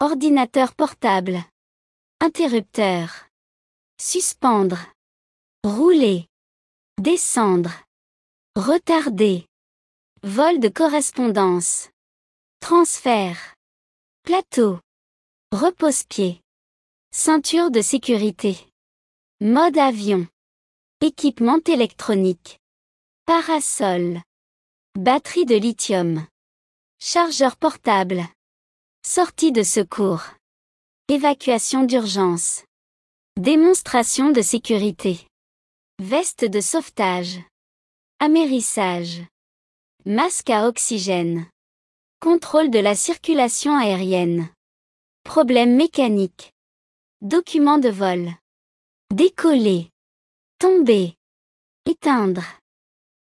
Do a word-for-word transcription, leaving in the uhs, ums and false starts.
Ordinateur portable. Interrupteur. Suspendre. Rouler. Descendre. Retarder. Vol de correspondance. Transfert. Plateau. Repose-pied. Ceinture de sécurité. Mode avion. Équipement électronique. Parasol. Batterie de lithium. Chargeur portable. Sortie de secours. Évacuation d'urgence. Démonstration de sécurité. Veste de sauvetage. Amérissage. Masque à oxygène. Contrôle de la circulation aérienne. Problème mécanique. Document de vol. Décoller. Tomber. Éteindre.